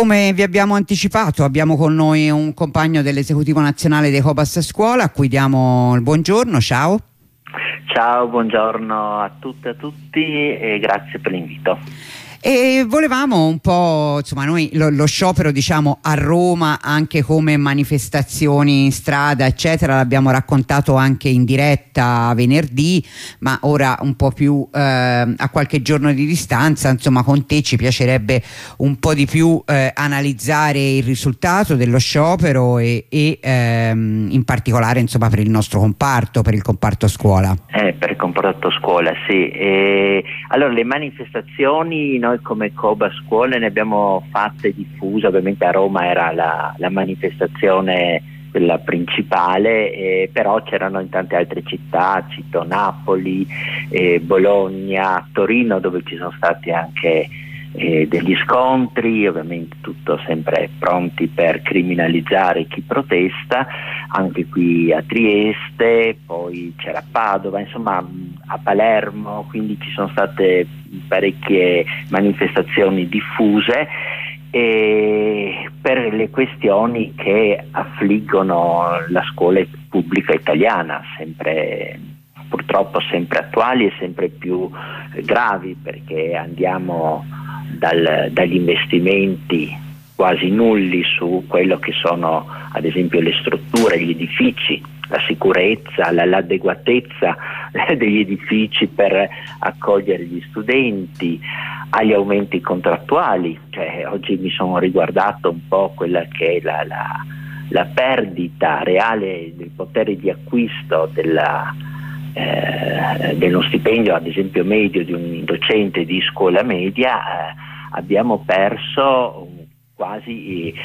come vi abbiamo anticipato, abbiamo con noi un compagno dell'esecutivo nazionale dei Cobas Scuola a cui diamo il buongiorno. Ciao. Ciao, buongiorno a tutte e a tutti e grazie per l'invito. E volevamo un po', insomma, noi lo sciopero, diciamo, a Roma anche come manifestazioni in strada eccetera l'abbiamo raccontato anche in diretta venerdì, ma ora un po' più a qualche giorno di distanza, insomma, con te ci piacerebbe un po' di più analizzare il risultato dello sciopero e in particolare, insomma, per il nostro comparto, per il comparto scuola. Per il comparto scuola, sì. Allora, le manifestazioni noi come Cobas Scuole ne abbiamo fatte diffuse. Ovviamente a Roma era la manifestazione quella principale, però c'erano in tante altre città, cito Napoli, Bologna, Torino, dove ci sono stati anche degli scontri, ovviamente tutto sempre pronti per criminalizzare chi protesta, anche qui a Trieste, poi c'era Padova, insomma a Palermo, quindi ci sono state parecchie manifestazioni diffuse per le questioni che affliggono la scuola pubblica italiana, purtroppo sempre attuali e sempre più gravi, perché andiamo dagli investimenti quasi nulli su quello che sono ad esempio le strutture, gli edifici, la sicurezza, l'adeguatezza degli edifici per accogliere gli studenti, agli aumenti contrattuali. Cioè, oggi mi sono riguardato un po' quella che è la perdita reale del potere di acquisto dello stipendio, ad esempio medio, di un docente di scuola media. Abbiamo perso quasi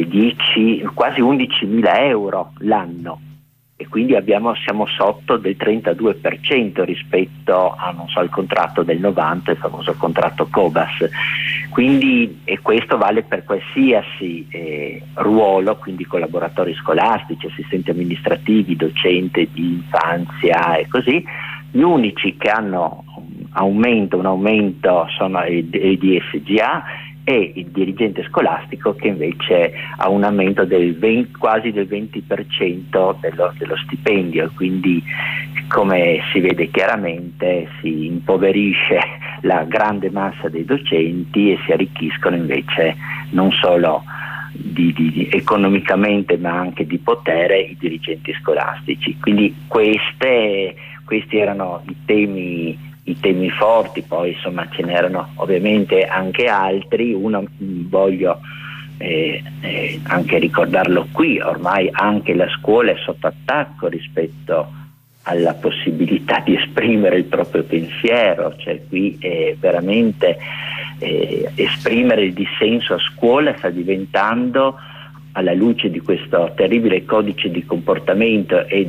11.000 euro l'anno, e quindi siamo sotto del 32% rispetto al contratto del 90, il famoso contratto Cobas. Quindi, e questo vale per qualsiasi ruolo, quindi collaboratori scolastici, assistenti amministrativi, docente di infanzia e così. Gli unici che hanno un aumento sono i DSGA e il dirigente scolastico, che invece ha un aumento quasi del 20% dello stipendio. Quindi, come si vede chiaramente, si impoverisce la grande massa dei docenti e si arricchiscono invece non solo economicamente ma anche di potere i dirigenti scolastici. Quindi questi erano i temi forti. Poi insomma ce n'erano ovviamente anche altri. Uno voglio anche ricordarlo qui: ormai anche la scuola è sotto attacco rispetto alla possibilità di esprimere il proprio pensiero. Cioè qui veramente esprimere il dissenso a scuola sta diventando, alla luce di questo terribile codice di comportamento e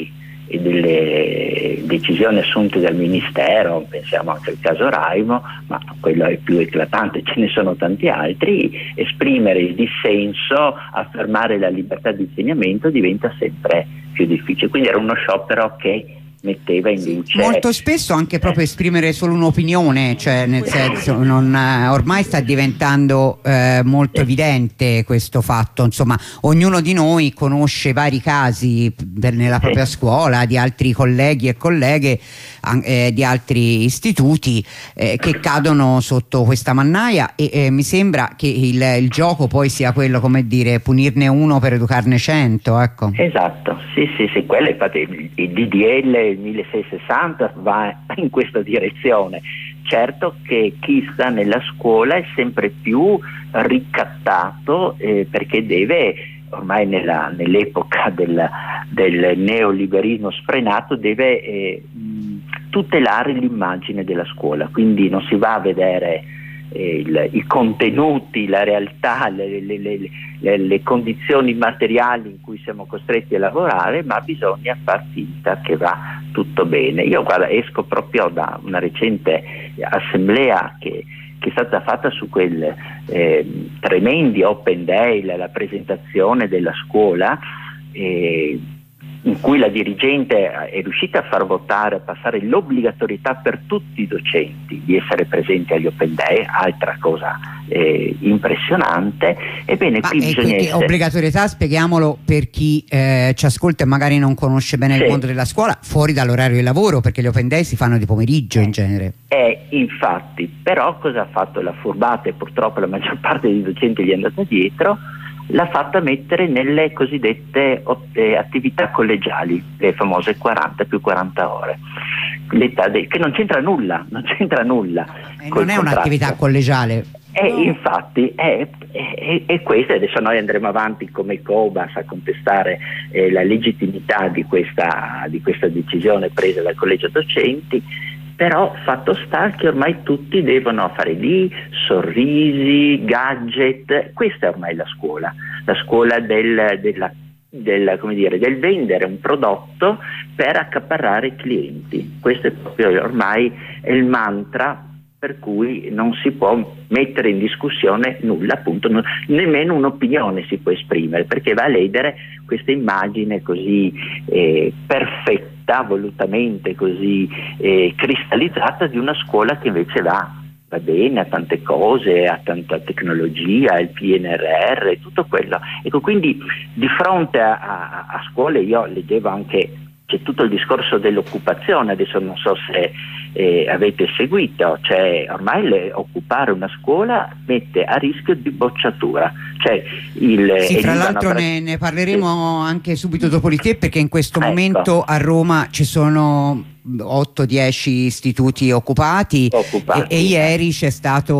delle decisioni assunte dal Ministero, pensiamo anche al caso Raimo, ma quello è più eclatante, ce ne sono tanti altri. Esprimere il dissenso, affermare la libertà di insegnamento diventa sempre più difficile. Quindi era uno sciopero che metteva in luce molto spesso anche proprio esprimere solo un'opinione, cioè nel senso ormai sta diventando molto evidente questo fatto. Insomma, ognuno di noi conosce vari casi nella propria scuola, di altri colleghi e colleghe di altri istituti che cadono sotto questa mannaia, e mi sembra che il gioco poi sia quello, come dire, punirne uno per educarne 100, ecco. Esatto, sì, quello, infatti il DDL 1660 va in questa direzione. Certo che chi sta nella scuola è sempre più ricattato, perché deve, ormai nell'epoca del neoliberismo sfrenato, deve tutelare l'immagine della scuola. Quindi non si va a vedere i contenuti, la realtà, le condizioni materiali in cui siamo costretti a lavorare, ma bisogna far finta che va tutto bene. Io esco proprio da una recente assemblea che è stata fatta su quel tremendi Open Day, la presentazione della scuola, in cui la dirigente è riuscita a far votare, a passare l'obbligatorietà per tutti i docenti di essere presenti agli Open Day, altra cosa impressionante. Ebbene, qui bisogna essere... Obbligatorietà, spieghiamolo per chi ci ascolta e magari non conosce bene il mondo della scuola, fuori dall'orario di lavoro, perché gli Open Day si fanno di pomeriggio in genere. Infatti, però cosa ha fatto la furbata, e purtroppo la maggior parte dei docenti gli è andata dietro, l'ha fatta mettere nelle cosiddette attività collegiali, le famose 40 più 40 ore, che non c'entra nulla. Non è un'attività collegiale. Infatti è questo. Adesso noi andremo avanti come Cobas a contestare la legittimità di questa decisione presa dal collegio docenti. Però fatto sta che ormai tutti devono fare lì sorrisi, gadget. Questa è ormai la scuola del vendere un prodotto per accaparrare i clienti. Questo è proprio ormai il mantra per cui non si può mettere in discussione nulla, appunto, nemmeno un'opinione si può esprimere, perché va a ledere questa immagine così perfetta, volutamente così cristallizzata di una scuola che invece va bene a tante cose, a tanta tecnologia, il PNRR, tutto quello. Ecco, quindi di fronte a scuole, io leggevo anche, c'è tutto il discorso dell'occupazione, adesso non so se avete seguito, cioè ormai occupare una scuola mette a rischio di bocciatura. Tra l'altro ne parleremo anche subito dopo di te, perché in questo momento a Roma ci sono 8-10 istituti occupati. E ieri c'è stato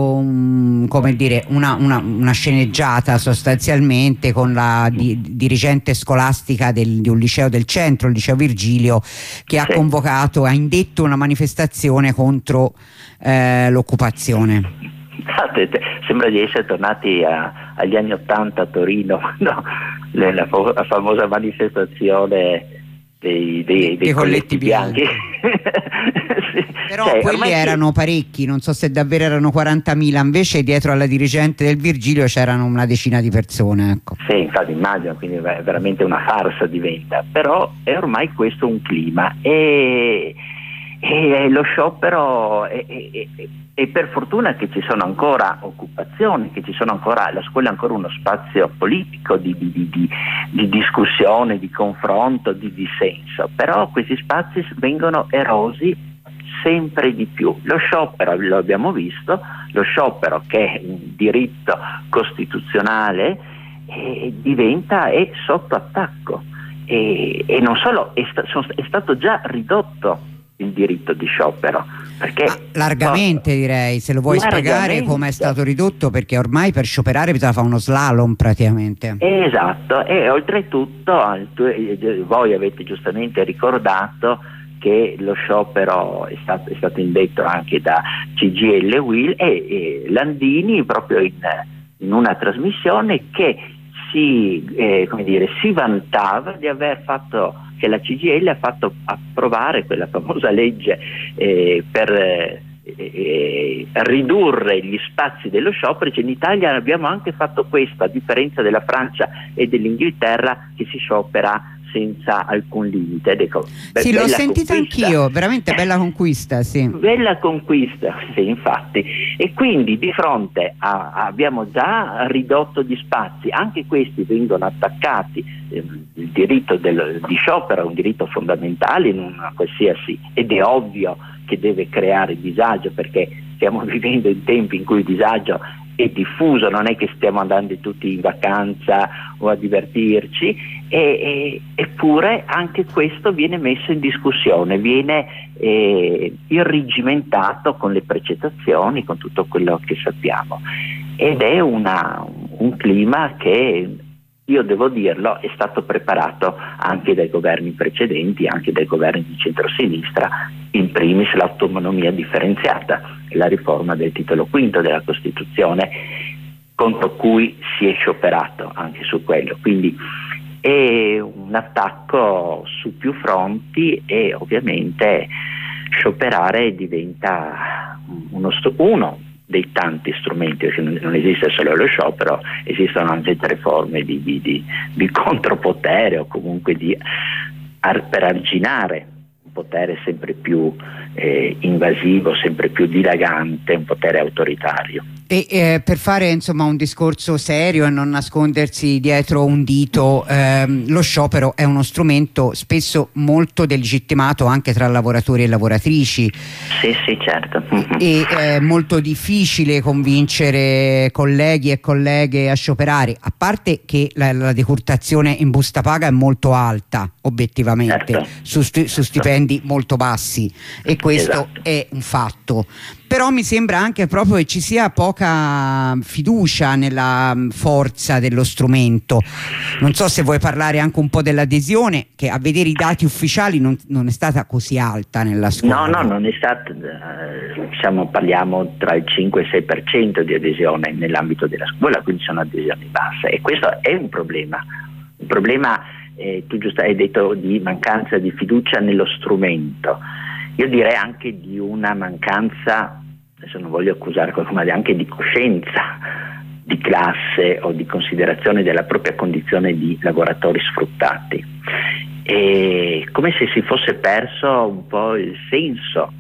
una sceneggiata sostanzialmente con la dirigente scolastica di un liceo del centro, il liceo Virgilio, che ha convocato, ha indetto una manifestazione contro l'occupazione. Sembra di essere tornati agli anni '80 a Torino, no? La famosa manifestazione dei colletti bianchi. Però quelli erano parecchi, non so se davvero erano 40.000, invece dietro alla dirigente del Virgilio c'erano una decina di persone, ecco. Sì, infatti immagino, quindi è veramente una farsa diventa, però è ormai questo un clima e lo sciopero e per fortuna che ci sono ancora occupazioni, che ci sono ancora, la scuola è ancora uno spazio politico di discussione, di confronto, di dissenso, però questi spazi vengono erosi sempre di più. Lo sciopero, lo abbiamo visto, lo sciopero che è un diritto costituzionale è sotto attacco e non solo, è stato già ridotto il diritto di sciopero, perché largamente direi, se lo vuoi spiegare come è stato ridotto, perché ormai per scioperare bisogna fare uno slalom praticamente. Esatto, e oltretutto voi avete giustamente ricordato che lo sciopero è stato indetto anche da CGIL e UIL e Landini proprio in una trasmissione che si vantava di aver fatto, che la CGIL ha fatto approvare quella famosa legge per ridurre gli spazi dello sciopero. In Italia abbiamo anche fatto questo, a differenza della Francia e dell'Inghilterra, che si sciopera senza alcun limite. Ecco, sì, l'ho sentita anch'io, veramente bella conquista, sì. Bella conquista, sì, infatti. E quindi di fronte abbiamo già ridotto gli spazi, anche questi vengono attaccati. Il diritto di sciopero è un diritto fondamentale in una qualsiasi, ed è ovvio che deve creare disagio, perché stiamo vivendo in tempi in cui il disagio è diffuso, non è che stiamo andando tutti in vacanza o a divertirci, eppure anche questo viene messo in discussione, viene irrigimentato con le precettazioni, con tutto quello che sappiamo, ed è un clima che, io devo dirlo, è stato preparato anche dai governi precedenti, anche dai governi di centrosinistra, in primis l'autonomia differenziata, la riforma del titolo V della Costituzione, contro cui si è scioperato anche su quello. Quindi è un attacco su più fronti e ovviamente scioperare diventa uno dei tanti strumenti, perché non esiste solo lo sciopero, esistono anche altre forme di contropotere o comunque di per arginare un potere sempre più invasivo, sempre più dilagante, un potere autoritario. E per fare insomma un discorso serio e non nascondersi dietro un dito, lo sciopero è uno strumento spesso molto delegittimato anche tra lavoratori e lavoratrici. Sì, certo. E è molto difficile convincere colleghi e colleghe a scioperare, a parte che la decurtazione in busta paga è molto alta obiettivamente, certo. su stipendi molto bassi, e questo Esatto. è un fatto. Però mi sembra anche proprio che ci sia poca fiducia nella forza dello strumento. Non so se vuoi parlare anche un po' dell'adesione, che a vedere i dati ufficiali non è stata così alta nella scuola. No, non è stata, parliamo tra il 5 e il 6% di adesione nell'ambito della scuola, quindi sono adesioni basse, e questo è un problema. Un problema, tu giusto hai detto, di mancanza di fiducia nello strumento. Io direi anche di una mancanza, adesso non voglio accusare qualcuno, ma anche di coscienza di classe o di considerazione della propria condizione di lavoratori sfruttati. È come se si fosse perso un po' il senso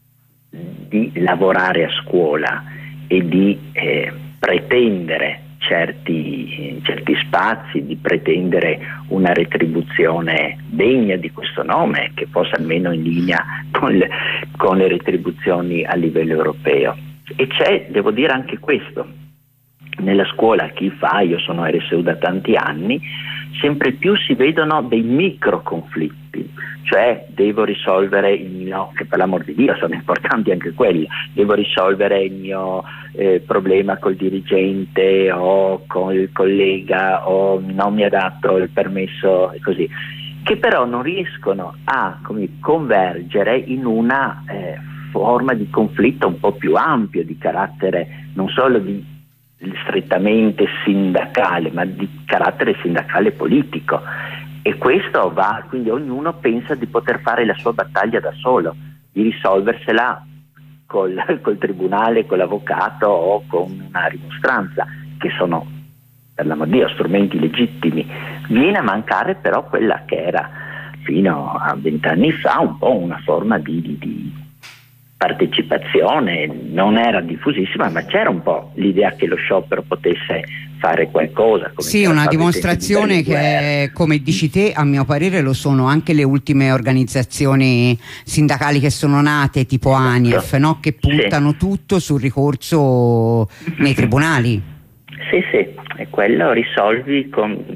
di lavorare a scuola e di pretendere certi spazi, di pretendere una retribuzione degna di questo nome, che fosse almeno in linea con le retribuzioni a livello europeo. E c'è, devo dire, anche questo nella scuola. Io sono RSU da tanti anni, sempre più si vedono dei micro conflitti, cioè devo risolvere il mio, che per l'amor di Dio sono importanti anche quelli, devo risolvere il mio problema col dirigente o con il collega, o non mi ha dato il permesso, e così, che però non riescono a convergere in una forma di conflitto un po' più ampio, di carattere non solo strettamente sindacale, ma di carattere sindacale politico. E questo quindi ognuno pensa di poter fare la sua battaglia da solo, di risolversela col tribunale, con l'avvocato o con una rimostranza, che sono, per l'amor di Dio, strumenti legittimi. Viene a mancare però quella che era fino a 20 anni fa un po' una forma di partecipazione. Non era diffusissima, ma c'era un po' l'idea che lo sciopero potesse fare qualcosa. Sì, una dimostrazione che, come dici te, a mio parere lo sono anche le ultime organizzazioni sindacali che sono nate, tipo ANIEF, no? Che puntano tutto sul ricorso nei tribunali. Sì, e quello risolvi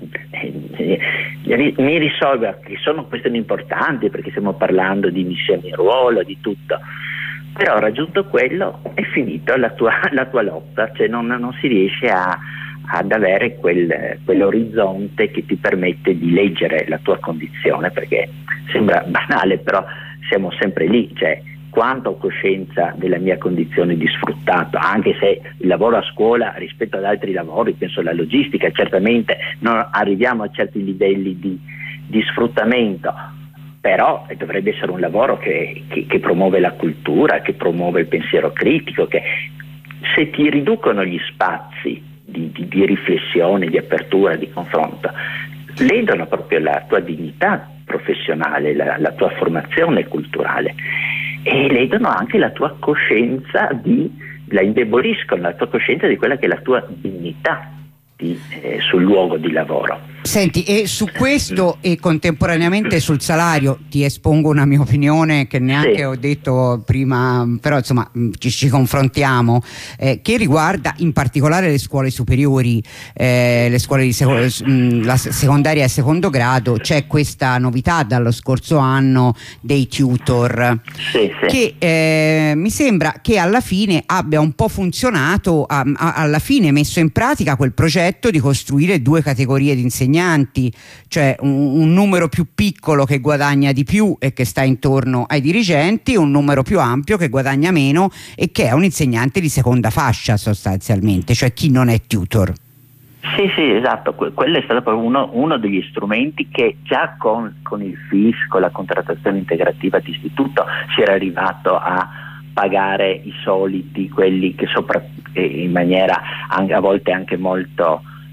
mi risolve, che sono questioni importanti, perché stiamo parlando di missioni in ruolo, di tutto. Però raggiunto quello è finito la tua lotta, cioè non si riesce ad avere quell'orizzonte che ti permette di leggere la tua condizione, perché sembra banale, però siamo sempre lì, cioè quanto ho coscienza della mia condizione di sfruttato, anche se il lavoro a scuola rispetto ad altri lavori, penso alla logistica, certamente non arriviamo a certi livelli di sfruttamento, però dovrebbe essere un lavoro che promuove la cultura, che promuove il pensiero critico, che se ti riducono gli spazi di riflessione, di apertura, di confronto, ledono proprio la tua dignità professionale, la tua formazione culturale, e ledono anche la tua coscienza la indeboliscono, la tua coscienza di quella che è la tua dignità sul luogo di lavoro. Senti, e su questo e contemporaneamente sul salario ti espongo una mia opinione che neanche ho detto prima, però insomma ci confrontiamo, che riguarda in particolare le scuole superiori, le scuole di la secondaria e secondo grado. C'è questa novità dallo scorso anno dei tutor, che mi sembra che alla fine abbia un po' funzionato, alla fine messo in pratica quel progetto di costruire due categorie di insegnanti, cioè un numero più piccolo che guadagna di più e che sta intorno ai dirigenti, un numero più ampio che guadagna meno e che è un insegnante di seconda fascia sostanzialmente, cioè chi non è tutor. Sì, esatto, quello è stato proprio uno degli strumenti che già con il FIS, con la contrattazione integrativa di istituto, si era arrivato a pagare i soliti, quelli che in maniera a volte anche molto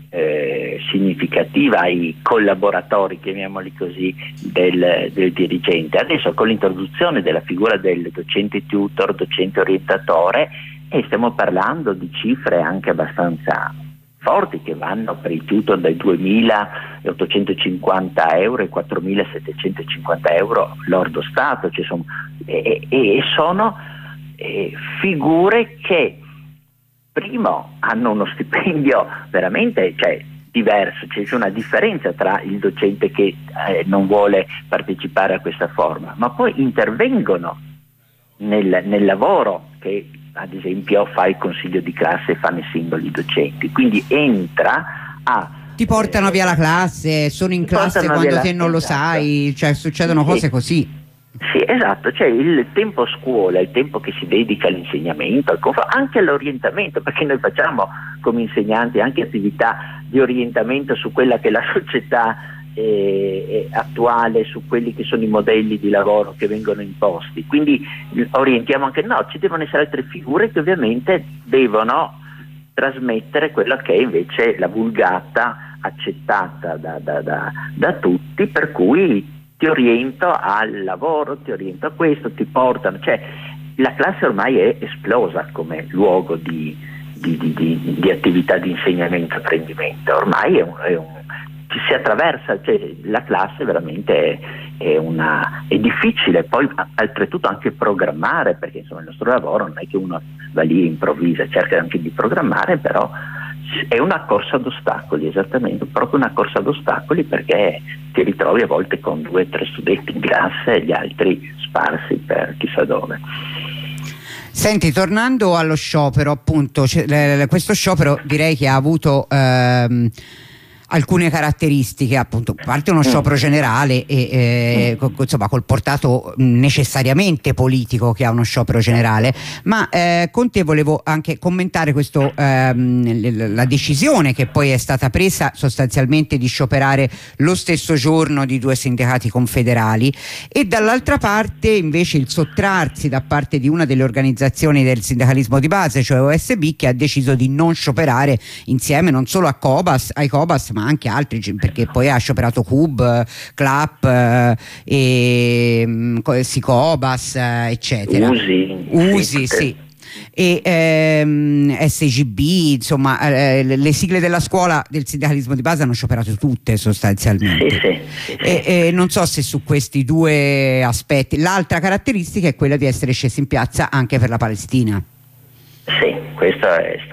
significativa ai collaboratori, chiamiamoli così, del dirigente. Adesso con l'introduzione della figura del docente tutor, docente orientatore, stiamo parlando di cifre anche abbastanza forti, che vanno per il tutor dai 2.850 euro ai 4.750 euro lordo Stato, cioè sono figure che primo hanno uno stipendio veramente, diverso, c'è una differenza tra il docente che non vuole partecipare a questa forma, ma poi intervengono nel lavoro che ad esempio fa il consiglio di classe e fanno i singoli docenti, quindi entra a ti portano via la classe, sono in classe quando te non lo sai, succedono cose così. Sì, esatto, il tempo scuola, il tempo che si dedica all'insegnamento, anche all'orientamento, perché noi facciamo come insegnanti anche attività di orientamento su quella che è la società attuale, su quelli che sono i modelli di lavoro che vengono imposti, quindi orientiamo anche ci devono essere altre figure che ovviamente devono trasmettere quella che è invece la vulgata accettata da tutti, per cui ti oriento al lavoro, ti oriento a questo, ti portano, la classe ormai è esplosa come luogo di attività di insegnamento e apprendimento, ormai ci si attraversa, la classe veramente è difficile poi oltretutto anche programmare, perché insomma il nostro lavoro non è che uno va lì e improvvisa, cerca anche di programmare, però è una corsa ad ostacoli, esattamente, proprio una corsa ad ostacoli, perché ti ritrovi a volte con 2 o 3 studenti in classe e gli altri sparsi per chissà dove. Senti, tornando allo sciopero, appunto, questo sciopero direi che ha avuto alcune caratteristiche, appunto, a parte uno sciopero generale e insomma col portato necessariamente politico che ha uno sciopero generale, ma con te volevo anche commentare questo la decisione che poi è stata presa sostanzialmente di scioperare lo stesso giorno di 2 sindacati confederali, e dall'altra parte invece il sottrarsi da parte di una delle organizzazioni del sindacalismo di base, cioè OSB, che ha deciso di non scioperare insieme non solo ai Cobas ma anche altri, perché poi ha scioperato CUB, CLAP, Sicobas, eccetera, USI, sì. E SGB, insomma le sigle della scuola del sindacalismo di base hanno scioperato tutte sostanzialmente. E non so se su questi 2 aspetti. L'altra caratteristica è quella di essere scesi in piazza anche per la Palestina. Sì, questo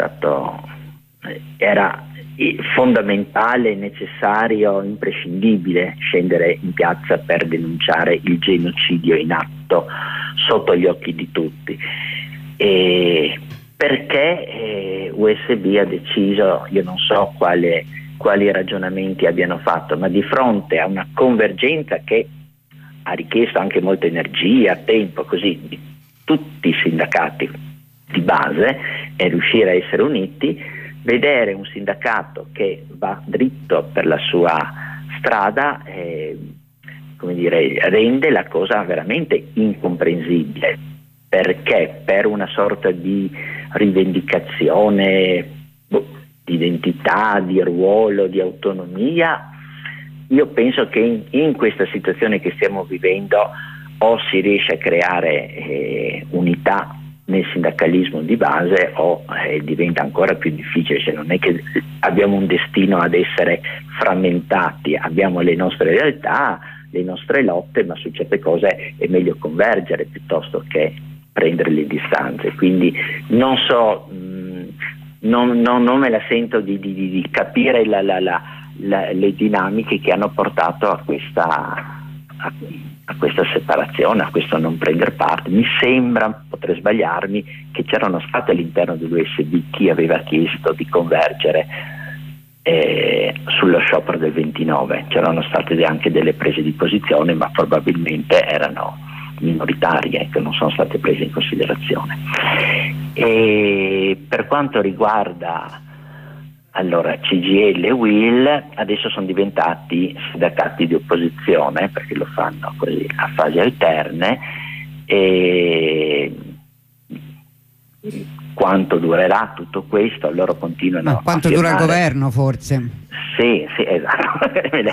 era fondamentale, necessario, imprescindibile scendere in piazza per denunciare il genocidio in atto sotto gli occhi di tutti, perché USB ha deciso, io non so quali ragionamenti abbiano fatto, ma di fronte a una convergenza che ha richiesto anche molta energia, tempo, così, di tutti i sindacati di base, e riuscire a essere uniti, vedere un sindacato che va dritto per la sua strada, rende la cosa veramente incomprensibile, perché per una sorta di rivendicazione di identità, di ruolo, di autonomia, io penso che in questa situazione che stiamo vivendo o si riesce a creare unità nel sindacalismo di base o diventa ancora più difficile, non è che abbiamo un destino ad essere frammentati, abbiamo le nostre realtà, le nostre lotte, ma su certe cose è meglio convergere piuttosto che prendere le distanze, quindi non so, non me la sento di capire le dinamiche che hanno portato a questa separazione, a questo non prendere parte. Mi sembra, potrei sbagliarmi, che c'erano state all'interno dell'USB chi aveva chiesto di convergere sullo sciopero del 29, c'erano state anche delle prese di posizione, ma probabilmente erano minoritarie, che non sono state prese in considerazione. E per quanto riguarda CGIL e UIL, adesso sono diventati sindacati di opposizione, perché lo fanno così a fasi alterne, e quanto durerà tutto questo. Loro continuano. Ma quanto dura il governo, forse? Sì, esatto.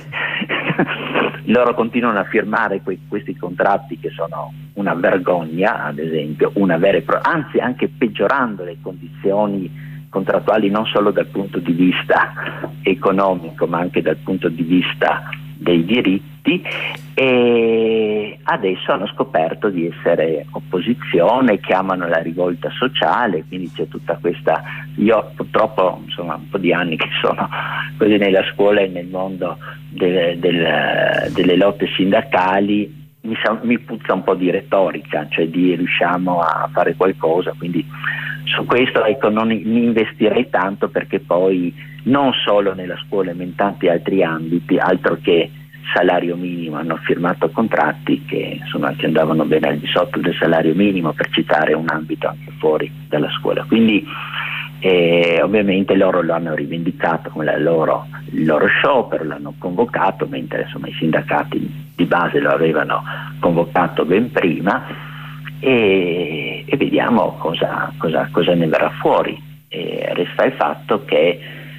Loro continuano a firmare questi contratti che sono una vergogna, ad esempio, anzi anche peggiorando le condizioni contrattuali non solo dal punto di vista economico ma anche dal punto di vista dei diritti, e adesso hanno scoperto di essere opposizione, chiamano la rivolta sociale, quindi c'è tutta questa. Io purtroppo insomma un po' di anni che sono così nella scuola e nel mondo delle lotte sindacali, mi puzza un po' di retorica, cioè di riusciamo a fare qualcosa, quindi su questo ecco non investirei tanto, perché poi non solo nella scuola ma in tanti altri ambiti, altro che salario minimo, hanno firmato contratti che andavano bene al di sotto del salario minimo, per citare un ambito anche fuori dalla scuola. Quindi ovviamente loro lo hanno rivendicato come il loro sciopero, l'hanno convocato, mentre insomma i sindacati di base lo avevano convocato ben prima, e vediamo cosa ne verrà fuori. Resta il fatto che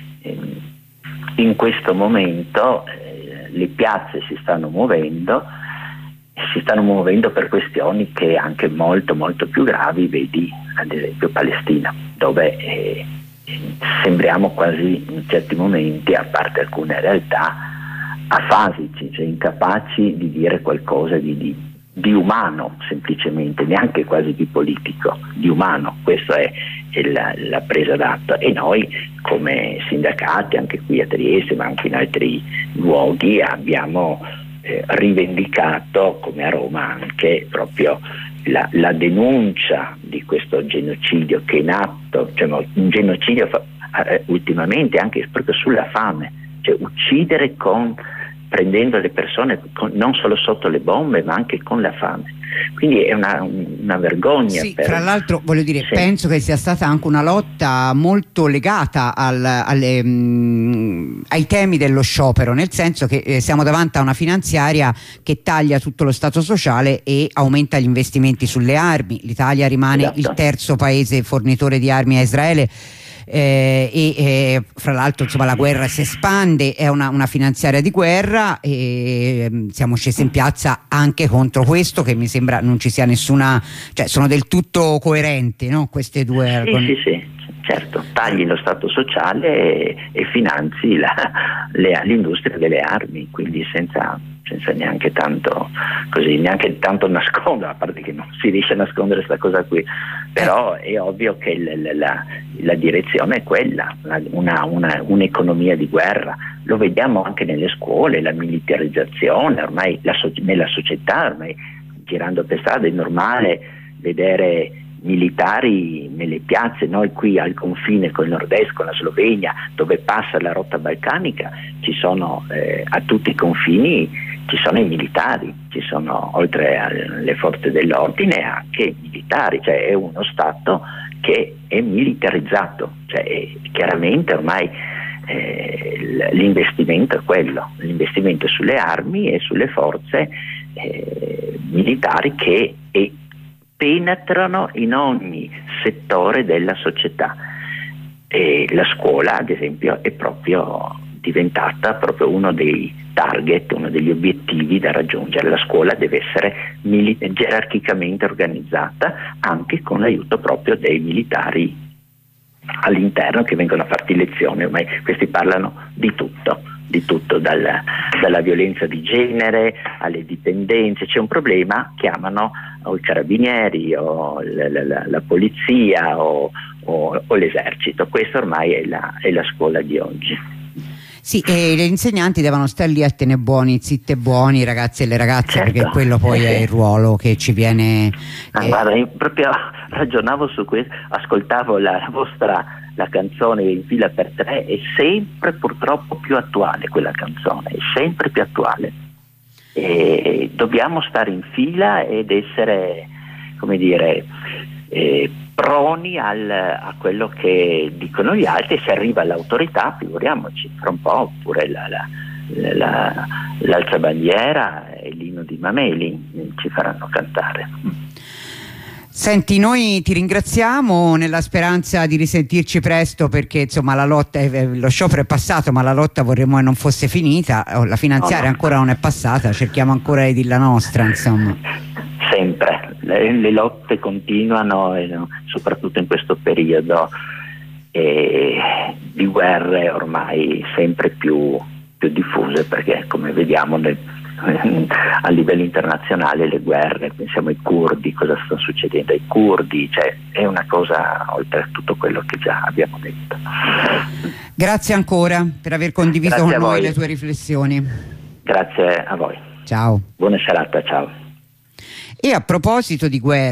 in questo momento le piazze si stanno muovendo per questioni che anche molto molto più gravi, vedi ad esempio Palestina, dove sembriamo quasi in certi momenti, a parte alcune realtà, afasici, cioè incapaci di dire qualcosa di umano, semplicemente, neanche quasi di politico, di umano. Questa è la presa d'atto, e noi come sindacati anche qui a Trieste ma anche in altri luoghi abbiamo rivendicato, come a Roma anche, proprio la denuncia di questo genocidio che è in atto, cioè un genocidio ultimamente anche proprio sulla fame, cioè uccidere prendendo le persone non solo sotto le bombe ma anche con la fame. Quindi è una vergogna. Sì, tra l'altro voglio dire, sì, penso che sia stata anche una lotta molto legata ai temi dello sciopero, nel senso che siamo davanti a una finanziaria che taglia tutto lo stato sociale e aumenta gli investimenti sulle armi. L'Italia rimane il terzo paese fornitore di armi a Israele. Fra l'altro insomma la guerra si espande, è una finanziaria di guerra, e siamo scesi in piazza anche contro questo, che mi sembra non ci sia nessuna, cioè sono del tutto coerenti, no? Queste due. Sì, certo, tagli lo stato sociale e finanzi l'industria delle armi, quindi senza neanche tanto nascondere, a parte che non si riesce a nascondere questa cosa qui, però è ovvio che la direzione è quella, un'economia di guerra. Lo vediamo anche nelle scuole, la militarizzazione, ormai nella società, ormai girando per strada è normale vedere militari nelle piazze. Noi qui al confine con il nord-est, con la Slovenia, dove passa la rotta balcanica, ci sono a tutti i confini ci sono i militari, ci sono, oltre alle forze dell'ordine, anche militari, cioè è uno Stato che è militarizzato, cioè chiaramente ormai l'investimento è quello, l'investimento sulle armi e sulle forze militari che penetrano in ogni settore della società. E la scuola, ad esempio, è proprio diventata proprio uno dei target, uno degli obiettivi da raggiungere. La scuola deve essere gerarchicamente organizzata, anche con l'aiuto proprio dei militari all'interno, che vengono a farti lezioni. Ormai questi parlano di tutto, dalla violenza di genere alle dipendenze. C'è un problema, chiamano o i carabinieri o la polizia o l'esercito. Questo ormai è la scuola di oggi. Sì, e gli insegnanti devono stare lì a tenere buoni, zitte buoni i ragazzi e le ragazze, certo, perché quello poi è il ruolo che ci viene. Guarda, io proprio ragionavo su questo, ascoltavo la canzone In fila per tre, è sempre purtroppo più attuale quella canzone, è sempre più attuale. E dobbiamo stare in fila ed essere, come dire, proni a quello che dicono gli altri. Se arriva l'autorità, figuriamoci, fra un po' pure l'alzabandiera e l'inno di Mameli ci faranno cantare. Senti, noi ti ringraziamo nella speranza di risentirci presto, perché insomma la lotta, lo sciopero è passato, ma la lotta vorremmo che non fosse finita. La finanziaria ancora non è passata, cerchiamo ancora di dire la nostra, insomma. Sempre, le lotte continuano, soprattutto in questo periodo di guerre ormai sempre più diffuse, perché come vediamo a livello internazionale le guerre, pensiamo ai curdi, cosa sta succedendo ai curdi, cioè è una cosa oltre a tutto quello che già abbiamo detto. Grazie ancora per aver condiviso con noi le tue riflessioni. Grazie a voi. Ciao. Buona serata, ciao. E a proposito di guerra,